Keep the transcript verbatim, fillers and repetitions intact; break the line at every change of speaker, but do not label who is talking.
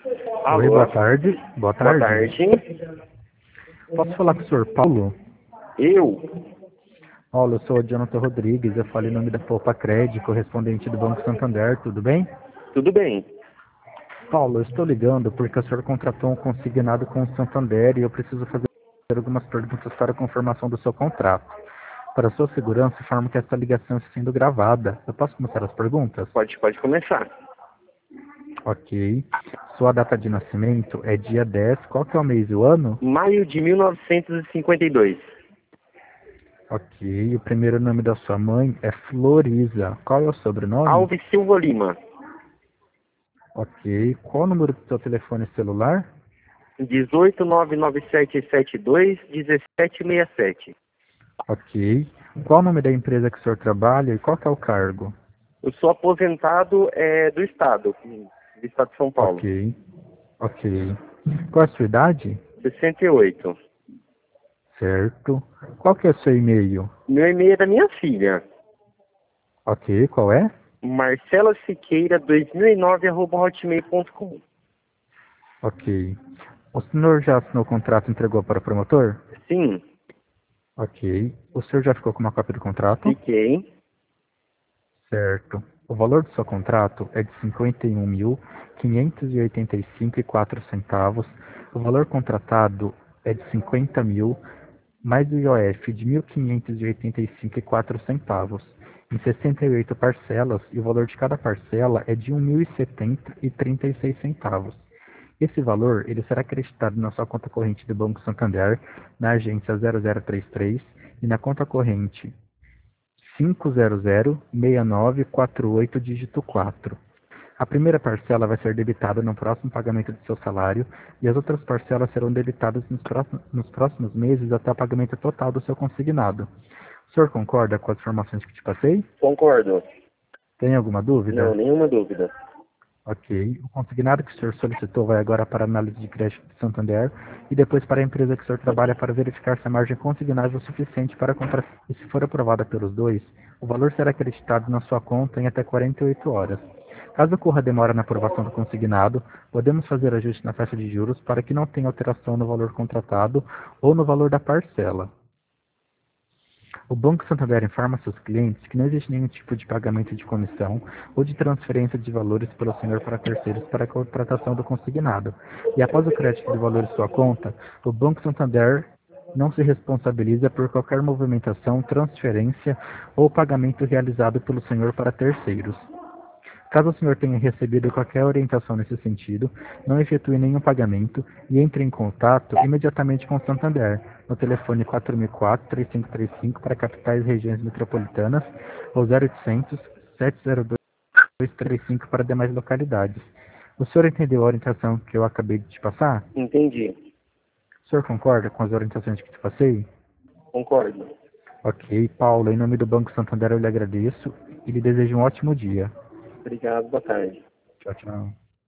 Oi,
Alô,
boa tarde. Boa
boa
tarde.
tarde.
Posso falar com o senhor Paulo?
Eu?
Paulo, eu sou o Jonathan Rodrigues, eu falo em nome da Poupa Crédito, correspondente do Banco Santander, tudo bem?
Tudo bem.
Paulo, eu estou ligando porque o senhor contratou um consignado com o Santander e eu preciso fazer algumas perguntas para a confirmação do seu contrato. Para sua segurança, informo que esta ligação está sendo gravada. Eu posso começar as perguntas?
Pode, pode começar.
Ok. Sua data de nascimento é dia dez. Qual que é o mês e o ano?
Maio de mil novecentos e cinquenta e dois.
Ok. O primeiro nome da sua mãe é Floriza. Qual é o sobrenome?
Alves Silva Lima.
Ok. Qual o número do seu telefone celular?
dezoito nove nove sete sete dois um sete seis sete.
Ok. Qual o nome da empresa que o senhor trabalha e qual que é o cargo?
Eu sou aposentado é, do Estado, do Estado de São Paulo.
Ok. Ok. Qual é a sua idade?
sessenta e oito.
Certo. Qual que é o seu e-mail?
Meu e-mail é da minha filha.
Ok. Qual é?
Marcela Siqueira dois mil e nove arroba hotmail ponto com.
Ok. O senhor já assinou o contrato e entregou para o promotor?
Sim,
Ok. O senhor já ficou com uma cópia do contrato?
fiquei.
Certo. O valor do seu contrato é de cinquenta e um mil quinhentos e oitenta e cinco e quatro centavos. O valor contratado é de cinquenta mil, mais o I O F de mil quinhentos e oitenta e cinco e quatro centavos. Em sessenta e oito parcelas, e o valor de cada parcela é de um mil e setenta e trinta e seis centavos. Esse valor ele será acreditado na sua conta corrente do Banco Santander, na agência zero zero três três e na conta corrente cinco zero zero seis nove quatro oito dígito quatro. A primeira parcela vai ser debitada no próximo pagamento do seu salário e as outras parcelas serão debitadas nos próximos, nos próximos meses até o pagamento total do seu consignado. O senhor concorda com as informações que te passei?
Concordo.
Tem alguma
Não,
dúvida?
nenhuma dúvida.
Ok. O consignado que o senhor solicitou vai agora para a análise de crédito de Santander e depois para a empresa que o senhor trabalha para verificar se a margem consignável é suficiente para comprar. E se for aprovada pelos dois, o valor será acreditado na sua conta em até quarenta e oito horas. Caso ocorra demora na aprovação do consignado, podemos fazer ajuste na taxa de juros para que não tenha alteração no valor contratado ou no valor da parcela. O Banco Santander informa seus clientes que não existe nenhum tipo de pagamento de comissão ou de transferência de valores pelo senhor para terceiros para a contratação do consignado. E após o crédito de valores em sua conta, o Banco Santander não se responsabiliza por qualquer movimentação, transferência ou pagamento realizado pelo senhor para terceiros. Caso o senhor tenha recebido qualquer orientação nesse sentido, não efetue nenhum pagamento e entre em contato imediatamente com o Santander, no telefone quatro mil e quatro, três cinco três cinco para capitais e regiões metropolitanas ou zero oitocentos, sete zero dois, dois três cinco para demais localidades. O senhor entendeu a orientação que eu acabei de te passar?
Entendi.
O senhor concorda com as orientações que te passei?
Concordo.
Ok, Paulo, em nome do Banco Santander eu lhe agradeço e lhe desejo um ótimo dia.
Obrigado, boa tarde.
Tchau, tchau.